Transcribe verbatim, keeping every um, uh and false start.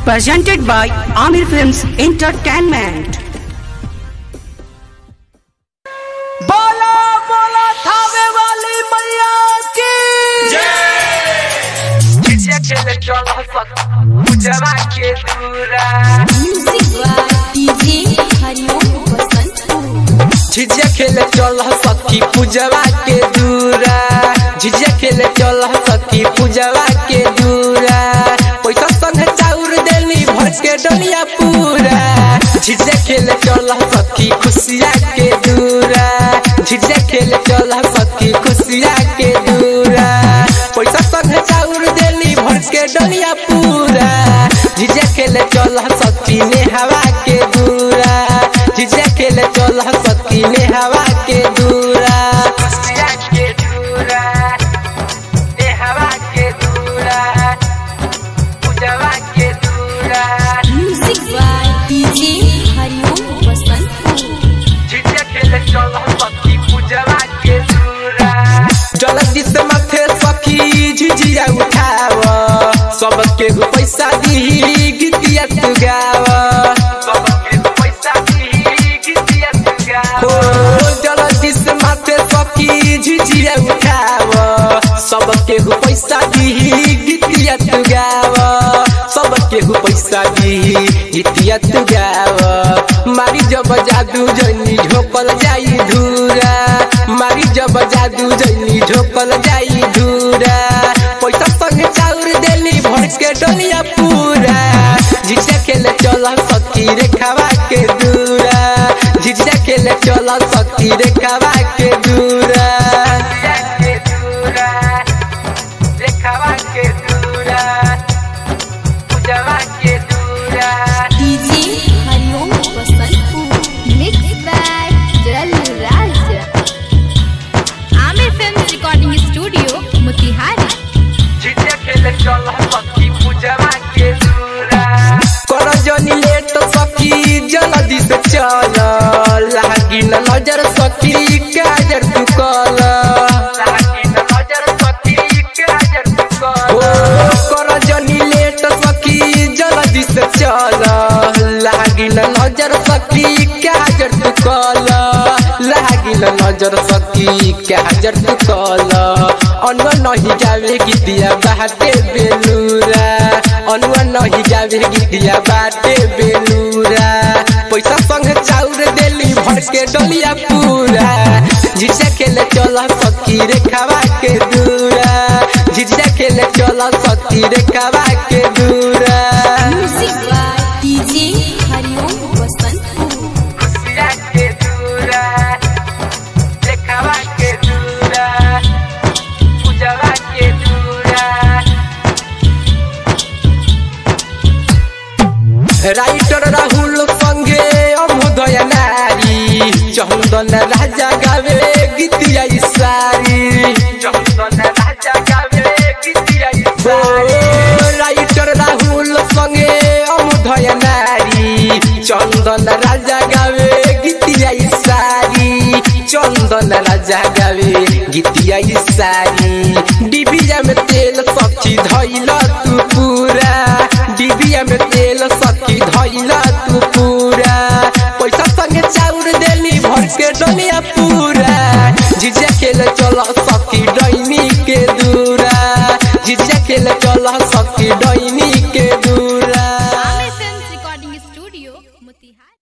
presented by Amir Films Entertainment. बोला बोला थावे वाली मैया की जय। खिचिया खेले चलो सक पूजवा के दूरा music by DJ Hariom Basant. झिझिया खेले चलो सखी पूजवा के दूरा झिझिया खेले चलो सखी पूजवा के दूरा पैसा संग चाउर देली भर के डलिया पूरा झिझिया खेले चलो सखी खुशिया के दूरा झिझिया खेले चलो सखी खुशिया के दूरा पैसा संग चाउर देली भर के डलिया पूरा झिझिया खेले चलो सखी ने हवा के दूरा झिझिया खेले चलो सखी ने हवा के दूरा खुशिया के दूरा ने हवा के दूरा पूजवा के दूरा music by DJ Hariom Basant. झिझिया खेले चलो सखी पूजवा के दूरा जल्दी से माथे सखी झिझिया उठाव सबके पैसा दी गीतिया तू गाव सबके पैसा दी गीतिया तू गाव जल्दी से माथे सखी झिझिया उठाव सबके पैसा दी गीतिया तू गाव सबके पैसा दी गीतिया तू गाव मारी जब जादू जनी झोपल जाई धूरा मारी जब जादू जनी झोपल जाई धूरा पैसा संग चाउर देली भर के डलिया पूरा झिझिया खेले चल सखी रे खावा के दूरा झिझिया खेले चल सखी रे खावा के दूरा के दूरा रे खावा के दूरा पूजवा के दूरा DJ Hariom Basant. Mix by Jal Raj. Aamir films recording studio Motihari. झिझिया खेले चल सखी पूजवा के दूरा कर जनी लेट सखी जल्दी से चल लागी न नजर सखी काजर तू कल लागी न नजर सखी काजर तू कल कर जनी लेट सखी जल्दी से चल लागी न नजर सखी काजर तू कल लागी न नजर सखी काजर तू कल अनुआ नहीं जावे गीतिया बाटे बेलूरा अनुआ नहीं जावे गीतिया बाटे बेलूरा पैसा संग चाउर देली भर के डलिया पूरा झिझिया खेले चल सखी रे खावा के दूरा झिझिया खेले चल सखी रे खावा के दूरा music by DJ Hariom Basant. खुशिया के दूरा रे खावा के दूरा पूजवा के दूरा राइटर राहुल संगे अमुदय नारी चंदन राजा गावे गीतिया सारी चंदन राजा गावे गीतिया सारी राइटर राहुल संगे अमुदय नारी चंदन राजा गावे गीतिया सारी चंदन राजा गावे गीतिया सारी डिबिया में तेल सखी धइला तू पूरा डिबिया में तेल सखी धइला तू पूरा पैसा संगे चाउर देली भर के डलिया पूरा झिझिया खेले चल सखी डैनी के दूरा झिझिया खेले चल सखी डैनी के दूरा। Aamir films recording studio Motihari.